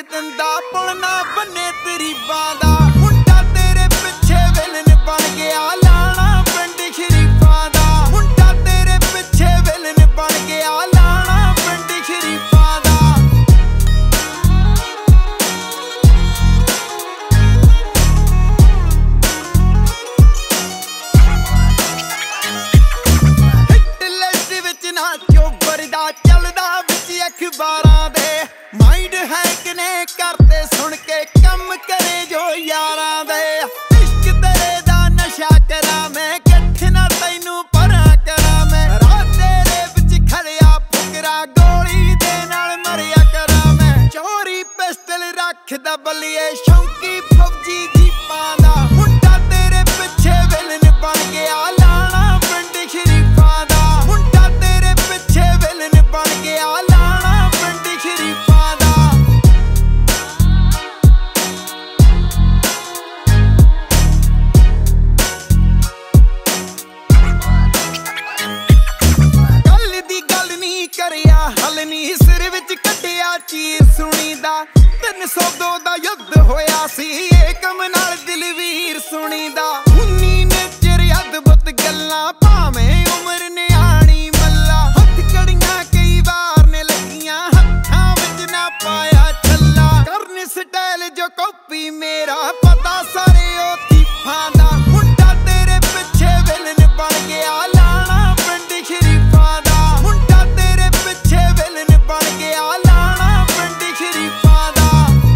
ਦਿੰਦਾ ਪੁਲ ਨਾ ਬੰਨੇ ਤਰੀਬਾਂ ਦਾ ਮੁੰਡਾ ਤੇਰੇ ਪਿੱਛੇ ਵਿਲਨ ਬਣ ਗਿਆ ਲਾਣਾ ਪਿੰਡ ਸ਼ਰੀਫਾਂ ਦਾ ਮੁੰਡਾ ਤੇਰੇ ਪਿੱਛੇ ਵਿਲਨ ਬਣ ਗਿਆ ਲਾਣਾ ਪਿੰਡ ਸ਼ਰੀਫਾਂ ਦਾ ਹਿੱਟ ਲਿਸਟ ਵਿੱਚ ਨਾ ਚੋਬਰ ਦਾ ਚੱਲਦਾ ਵਿੱਚ ਅਖਬਾਰਾਂ ਦੇ ਮਾਈਂਡ ਹੈਕ ਨੇ ਕਰਦੇ ਸੁਣ ਕੇ ਕੰਮ ਕਰੇ ਜੋ ਯਾਰਾਂ ਦੇ ਇਸ਼ਕ ਤੇਰੇ ਦਾ ਨਸ਼ਾ ਕਰਾਂ ਮੈਂ ਕਿੱਥੇ ਨਾ ਤੈਨੂੰ ਪਰਾਂ ਕਰਾਂ ਮੈਂ ਰਾਤ ਤੇਰੇ ਵਿੱਚ ਖੜਿਆ ਫੁਕਰਾ ਗੋਲੀ ਦੇ ਨਾਲ ਮਰਿਆ ਕਰਾਂ ਮੈਂ ਚੋਰੀ ਪਿਸਟਲ ਰੱਖਦਾ ਬੱਲੀਏ ਸ਼ੌਂਕੀ ਫੌਜੀ ਜੀਪਾਂ ਦਾ ਮੁੰਡਾ ਤੇਰੇ ਪਿੱਛੇ ਵਿਲਨ ਬਣ ਗਿਆ ਲਾਣਾ ਪਿੰਡ ਸ਼ਰੀਫਾਂ ਦਾ ਮੁੰਡਾ ਤੇਰੇ ਪਿੱਛੇ ਵਿਲਨ ਬਣ ਗਿਆ ਲਾਣਾ ਪਿੰਡ ਸ਼ਰੀਫਾਂ ਦਾ ਗੱਲ ਦੀ ਗੱਲ ਨਹੀਂ ਕਰਿਆ ਹਲ ਨਹੀਂ ਸਿਰ ਵਿੱਚ ਕੱਢਿਆ ਚੀਰ ਸੁਣੀਦਾ 302 ਦਾ ਯੁੱਧ ਹੋਇਆ ਸੀ ਏਕਮ ਨਾਲ ਦਿਲਵੀਰ ਸੁਣੀਦਾ 19 ਨੇ ਚਿਰ ਅਦਭੁਤ ਗੱਲਾਂ ਭਾਵੇਂ ਉਮਰ ਨਿਆਣੀ ਮੱਲਾ ਹੱਥ ਕੜੀਆਂ ਕਈ ਵਾਰ ਨੇ ਲੱਗੀਆਂ ਹੱਥਾਂ ਵਿੱਚ ਨਾ ਪਾਇਆ ਛੱਲਾ ਕਰਨ ਸਟਾਈਲ ਜੋ ਕਾਪੀ ਮੇਰਾ ਪਤਾ ਸਾਰੇ ਉਹ ਥੀਫਾਂ ਦਾ ਮੁੰਡਾ ਤੇਰੇ ਪਿੱਛੇ ਵਿਲਨ ਬਣ ਗਿਆ ਲਾਣਾ ਪਿੰਡ ਸ਼ਰੀਫਾਂ ਦਾ ਮੁੰਡਾ ਤੇਰੇ ਪਿੱਛੇ ਵਿਲਨ ਬਣ ਗਿਆ ਲਾਣਾ ਪਿੰਡ ਸ਼ਰੀਫਾਂ ਦਾ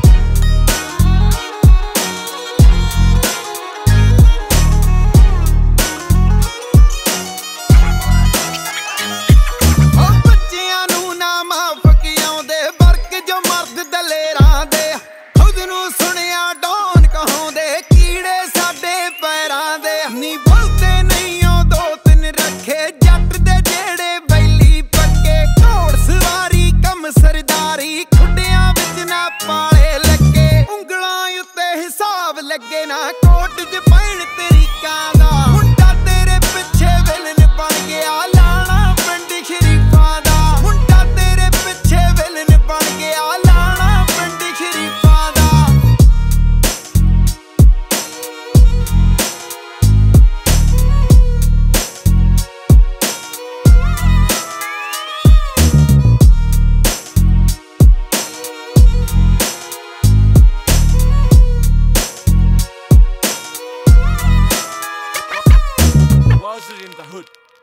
ਉਹ ਬੱਚਿਆਂ ਨੂੰ ਨਾ ਮਾਫਕ ਆਉਂਦੇ ਵਰਕ ਜੋ ਮਰਦ ਦਲੇਰਾਂ ਦੇ ਖੁਦ ਨੂੰ ਸੁਣਿਆ ਡੌਨ ਕਹਾਉਂਦੇ ਕੀੜੇ ਸਾਡੇ ਪੈਰਾਂ ਦੇ ਨੀ ਬੋਲਦੇ ਨਹੀਂ ਉਹ 2-3 ਰੱਖੇ ਜੱਟ ਦੇ ਜਿਹੜੇ ਬੈਲੀ ਪੱਕੇ ਘੋੜ ਸਵਾਰੀ ਕੰਮ ਸਰਦਾਰੀ ਖੁੱਡਿਆਂ ਵਿੱਚ ਨਾ ਪਾਲੇ ਲੱਗੇ ਉਂਗਲਾਂ ਉੱਤੇ ਹਿਸਾਬ ਲੱਗੇ ਨਾ ਕੋਟ 'ਚ ਪੈਣ ਤਰੀਕਾਂ ਦਾ ਮੁੰਡਾ ਤੇਰੇ ਪਿੱਛੇ ਵਿਲਨ ਬਣ ਗਿਆ ਲਾਣਾ ਪਿੰਡ ਸ਼ਰੀਫਾਂ ਦਾ ਮੁੰਡਾ ਤੇਰੇ ਪਿੱਛੇ ਵਿਲਨ ਬਣ ਗਿਆ ਲਾਣਾ ਪਿੰਡ ਸ਼ਰੀਫਾਂ ਦਾ Was it in the hood?